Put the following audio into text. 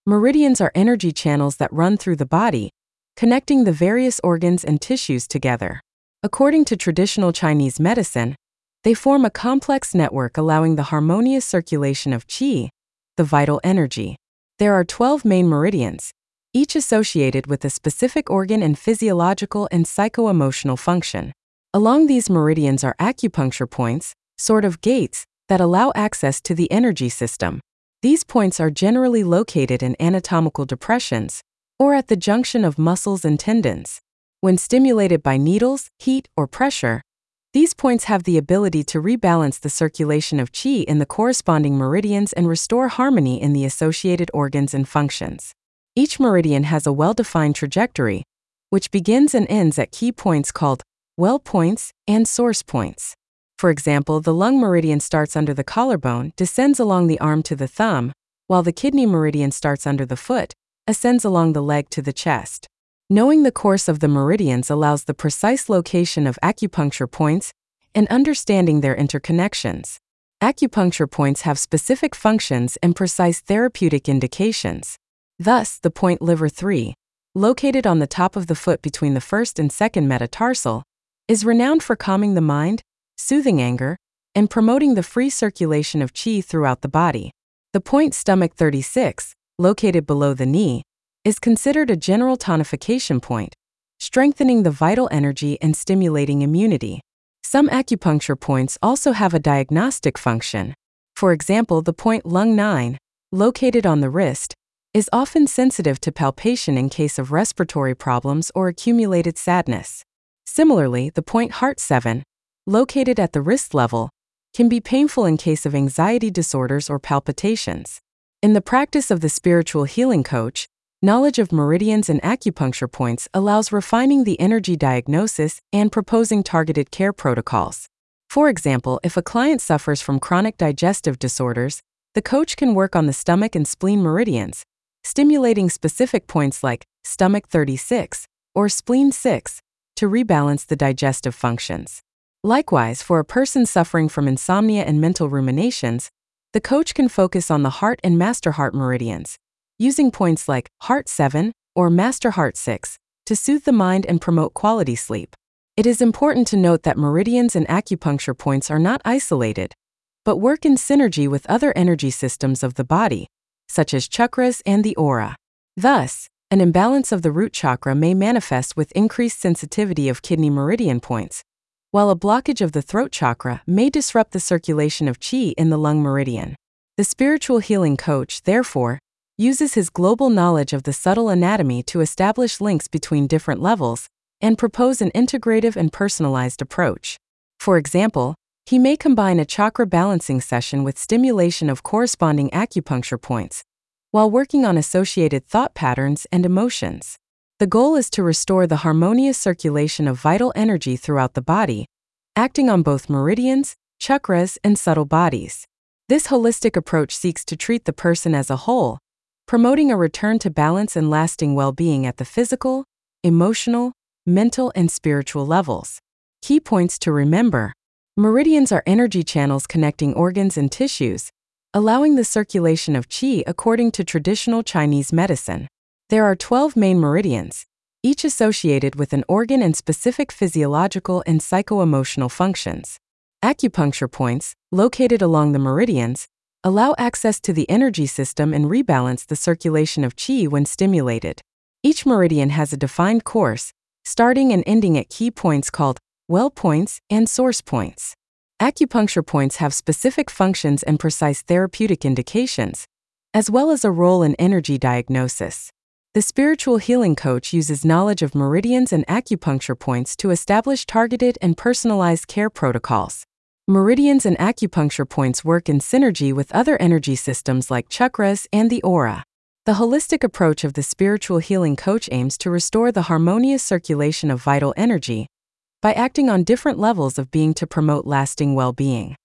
Meridians are energy channels that run through the body, connecting the various organs and tissues together. According to traditional Chinese medicine, they form a complex network allowing the harmonious circulation of qi, the vital energy. There are 12 main meridians, each associated with a specific organ and physiological and psycho-emotional function. Along these meridians are acupuncture points, sort of gates, that allow access to the energy system. These points are generally located in anatomical depressions, or at the junction of muscles and tendons. When stimulated by needles, heat, or pressure, these points have the ability to rebalance the circulation of qi in the corresponding meridians and restore harmony in the associated organs and functions. Each meridian has a well-defined trajectory, which begins and ends at key points called well points and source points. For example, the lung meridian starts under the collarbone, descends along the arm to the thumb, while the kidney meridian starts under the foot, ascends along the leg to the chest. Knowing the course of the meridians allows the precise location of acupuncture points and understanding their interconnections. Acupuncture points have specific functions and precise therapeutic indications. Thus, the point liver 3, located on the top of the foot between the first and second metatarsal, is renowned for calming the mind, soothing anger, and promoting the free circulation of qi throughout the body. The point stomach 36, located below the knee, is considered a general tonification point, strengthening the vital energy and stimulating immunity. Some acupuncture points also have a diagnostic function. For example, the point lung 9, located on the wrist, is often sensitive to palpation in case of respiratory problems or accumulated sadness. Similarly, the point heart 7, located at the wrist level, can be painful in case of anxiety disorders or palpitations. In the practice of the spiritual healing coach, knowledge of meridians and acupuncture points allows refining the energy diagnosis and proposing targeted care protocols. For example, if a client suffers from chronic digestive disorders, the coach can work on the stomach and spleen meridians, stimulating specific points like stomach 36 or spleen 6 to rebalance the digestive functions. Likewise, for a person suffering from insomnia and mental ruminations, the coach can focus on the heart and master heart meridians, using points like Heart 7 or Master Heart 6 to soothe the mind and promote quality sleep. It is important to note that meridians and acupuncture points are not isolated, but work in synergy with other energy systems of the body, such as chakras and the aura. Thus, an imbalance of the root chakra may manifest with increased sensitivity of kidney meridian points, while a blockage of the throat chakra may disrupt the circulation of qi in the lung meridian. The spiritual healing coach, therefore, uses his global knowledge of the subtle anatomy to establish links between different levels and propose an integrative and personalized approach. For example, he may combine a chakra balancing session with stimulation of corresponding acupuncture points, while working on associated thought patterns and emotions. The goal is to restore the harmonious circulation of vital energy throughout the body, acting on both meridians, chakras, and subtle bodies. This holistic approach seeks to treat the person as a whole, promoting a return to balance and lasting well-being at the physical, emotional, mental, and spiritual levels. Key points to remember. Meridians are energy channels connecting organs and tissues, allowing the circulation of qi according to traditional Chinese medicine. There are 12 main meridians, each associated with an organ and specific physiological and psycho-emotional functions. Acupuncture points, located along the meridians, allow access to the energy system and rebalance the circulation of qi when stimulated. Each meridian has a defined course, starting and ending at key points called well points and source points. Acupuncture points have specific functions and precise therapeutic indications, as well as a role in energy diagnosis. The spiritual healing coach uses knowledge of meridians and acupuncture points to establish targeted and personalized care protocols. Meridians and acupuncture points work in synergy with other energy systems like chakras and the aura. The holistic approach of the spiritual healing coach aims to restore the harmonious circulation of vital energy by acting on different levels of being to promote lasting well-being.